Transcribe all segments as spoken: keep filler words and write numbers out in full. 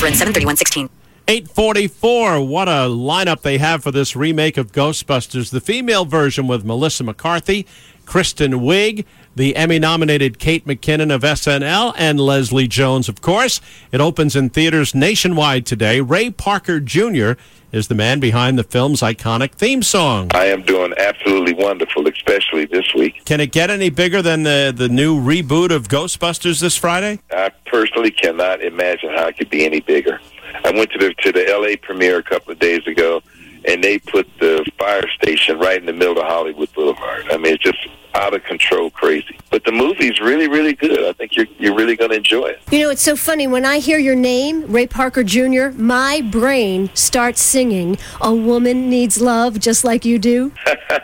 Offer ends seven thirty-one sixteen. eight forty-four. What a lineup they have for this remake of Ghostbusters. The female version with Melissa McCarthy, Kristen Wiig, the Emmy-nominated Kate McKinnon of S N L, and Leslie Jones, of course. It opens in theaters nationwide today. Ray Parker Junior is the man behind the film's iconic theme song. I am doing absolutely wonderful, especially this week. Can it get any bigger than the, the new reboot of Ghostbusters this Friday? I personally cannot imagine how it could be any bigger. I went to the to the L A premiere a couple of days ago, and they put the fire station right in the middle of Hollywood Boulevard. I mean, it's just out of control crazy. But the movie's really, really good. I think you're you're really going to enjoy it. You know, it's so funny. When I hear your name, Ray Parker Junior, my brain starts singing, "A woman needs love just like you do."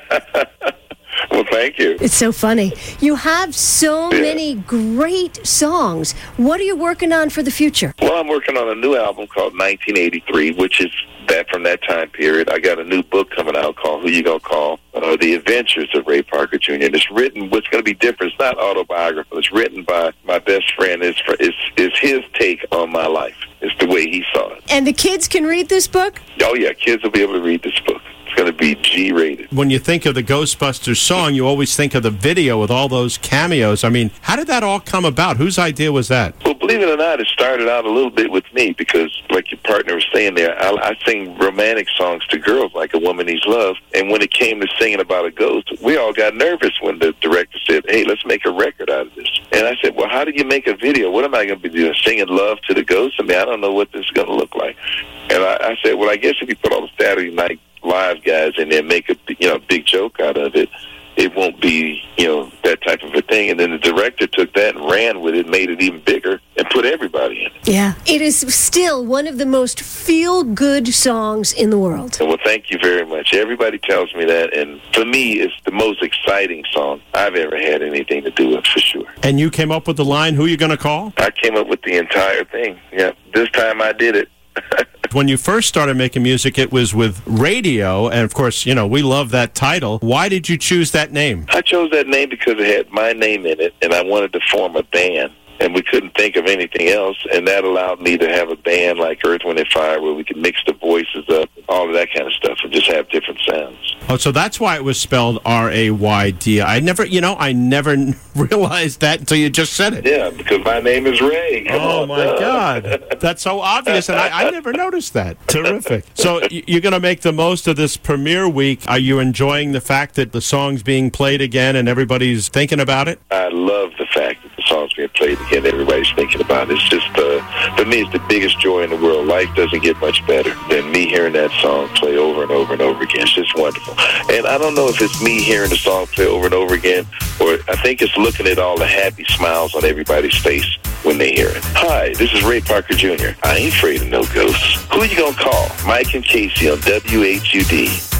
Well, thank you. It's so funny. You have so Yeah. many great songs. What are you working on for the future? Well, I'm working on a new album called nineteen eighty-three, which is that from that time period. I got a new book coming out called Who You Gonna Call? Uh, the Adventures of Ray Parker Junior And it's written, what's going to be different, it's not autobiographical. It's written by my best friend. It's, for, it's, it's his take on my life. It's the way he saw it. And the kids can read this book? Oh, yeah, kids will be able to read this book. It's going to be G-rated. When you think of the Ghostbusters song, you always think of the video with all those cameos. I mean, how did that all come about? Whose idea was that? Well, believe it or not, it started out a little bit with me because, like your partner was saying there, I, I sing romantic songs to girls like A Woman Needs Love. And when it came to singing about a ghost, we all got nervous when the director said, hey, let's make a record out of this. And I said, well, how do you make a video? What am I going to be doing, singing love to the ghost? I mean, I don't know what this is going to look like. And I, I said, well, I guess if you put all the Saturday Night Live guys in there and make a you know big joke out of it, it won't be, you know, that type of a thing. And then the director took that and ran with it, made it even bigger, and put everybody in it. Yeah. It is still one of the most feel-good songs in the world. Well, thank you very much. Everybody tells me that, and for me, it's the most exciting song I've ever had anything to do with, for sure. And you came up with the line, "Who You Gonna Call?" I came up with the entire thing. Yeah, this time I did it. When you first started making music, it was with radio, and of course, you know, we love that title. Why did you choose that name? I chose that name because it had my name in it, and I wanted to form a band, and we couldn't think of anything else, and that allowed me to have a band like Earth, Wind and Fire where we could mix the voices up, all of that kind of stuff, and just have different sounds. Oh, so that's why it was spelled R A Y D. I never, you know, I never realized that until you just said it. Yeah, because my name is Ray. Come Oh, on, my uh. God. That's so obvious, and I, I never noticed that. Terrific. So y- you're going to make the most of this premiere week. Are you enjoying the fact that the song's being played again and everybody's thinking about it? I love the fact that the song's being played again. Everybody's thinking about it. It's just, uh, for me, it's the biggest joy in the world. Life doesn't get much better than me hearing that song play over and over and over again. It's just wonderful. And I don't know if it's me hearing the song play over and over again, or I think it's looking at all the happy smiles on everybody's face when they hear it. Hi, this is Ray Parker Junior I ain't afraid of no ghosts. Who you gonna call? Mike and Casey on W H U D.